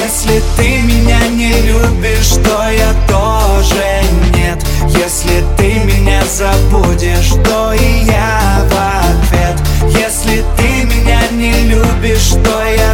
Если ты меня не любишь, то я тоже нет. Если ты меня забудешь, то и я в ответ. Если ты меня не любишь, то я